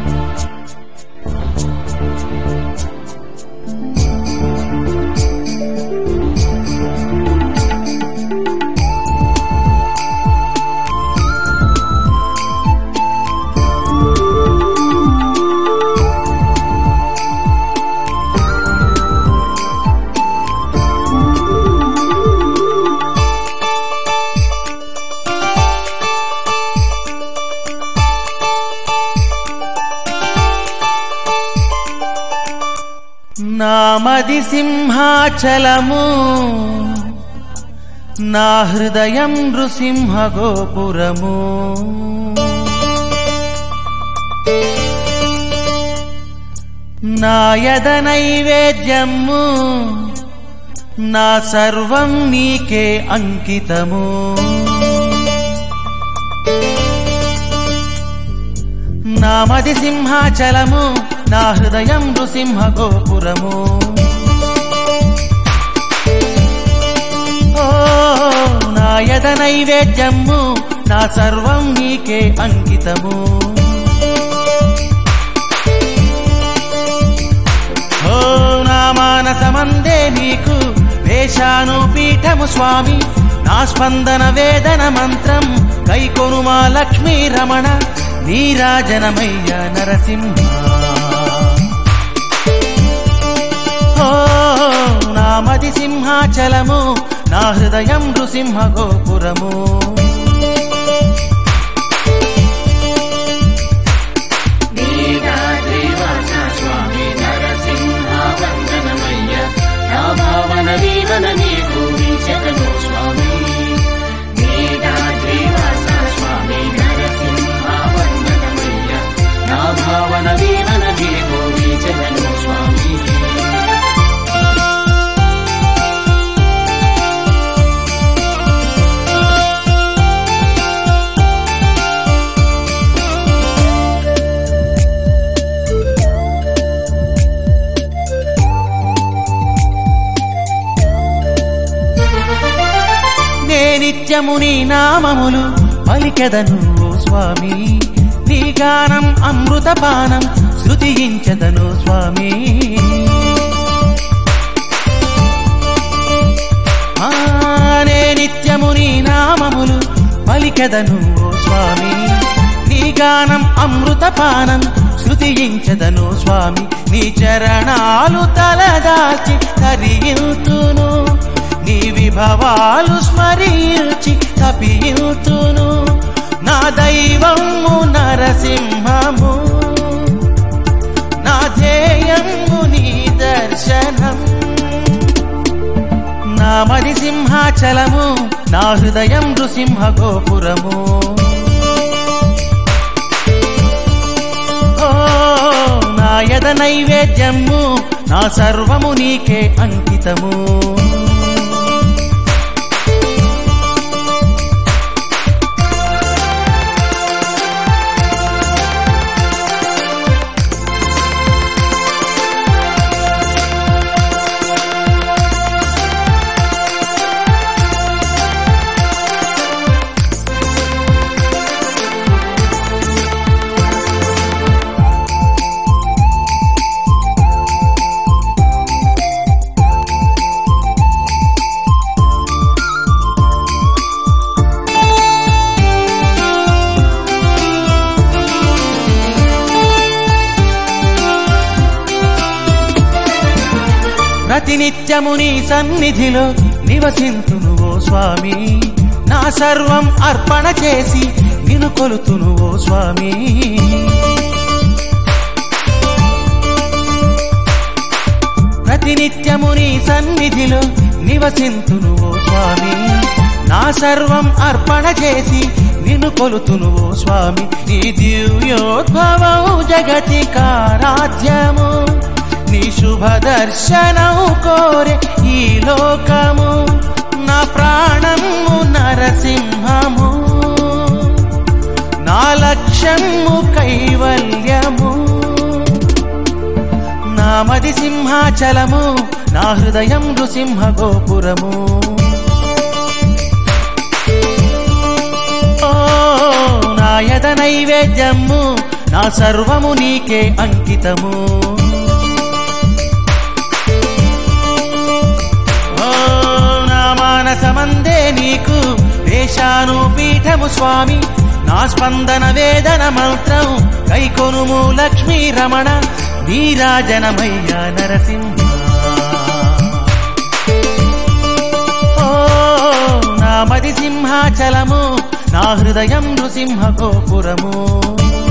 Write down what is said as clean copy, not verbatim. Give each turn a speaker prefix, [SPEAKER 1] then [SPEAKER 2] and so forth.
[SPEAKER 1] నామది సింహాచలము నా హృదయం నృసింహ గోపురము నా యద నైవేద్యము నా సర్వం నీకే అంకితము నామది సింహాచలము నా హృదయం నృసింహ గోపురము ఓ నా యద నైవేద్యము నా సర్వం నీకే అంకితము ఓ నా మానసమందే నీకు వేషాను పీఠము స్వామి నా స్పందన వేదన మంత్రం కైకొనుమా లక్ష్మీ రమణ నీరాజనమయ్య నరసింహ ఓ నామది సింహాచలము నా హృదయం నృసింహ గోపురము
[SPEAKER 2] స్వామి నరసింహ వందనమయ్య నా భావన వీవన నీకు వీచకను స్వామి స్వామి నరసింహ వందనమయ్య నా భావన వీవన నీకు వీచకను స్వామి
[SPEAKER 1] నిత్యము నీ నామములు పలికెదను స్వామి నీ గానం అమృతపానం శృతించెదను స్వామి నే నిత్యము నీ నామములు పలికెదను స్వామి నీ గానం అమృతపానం శృతించెదను స్వామి నీ చరణాలు తలదాల్చి తరియుతును నీ విభవాలు స్మరించి తపియుతును నా దైవము నరసింహము నా ధ్యేయము నీ దర్శనం నామది సింహాచలము నా హృదయం నృసింహ గోపురము ఓ నా యద నైవేద్యము నా సర్వము నీకే అంకితము ప్రతినిత్యము నీ సన్నిధిలో నివసింతును ఓ స్వామి నా సర్వం అర్పణ చేసి నిన్ను కొలుతును ఓ స్వామి ప్రతినిత్యము నీ సన్నిధిలో నివసింతును ఓ స్వామి నా సర్వం అర్పణ చేసి నిన్ను కొలుతును ఓ స్వామి నీ దివ్యోద్భవం జగతికారాధ్యము నీ శుభ దర్శనం కోరే ఈ లోకము నా ప్రాణము నరసింహము నా లక్ష్యము కైవల్యము నామది సింహాచలము నా హృదయం నృసింహ గోపురము ఓ నా యద నైవేద్యము నా సర్వము నీకే అంకితము. ఓ నా మానసమందే నీకు వేశాను పీఠము స్వామి, నా స్పందన వేదన మంత్రం కైకొనుము లక్ష్మీ రమణ నీరాజనమయ్య నరసింహ. ఓ నా మది సింహాచలము, నా హృదయం నృసింహ గోపురము.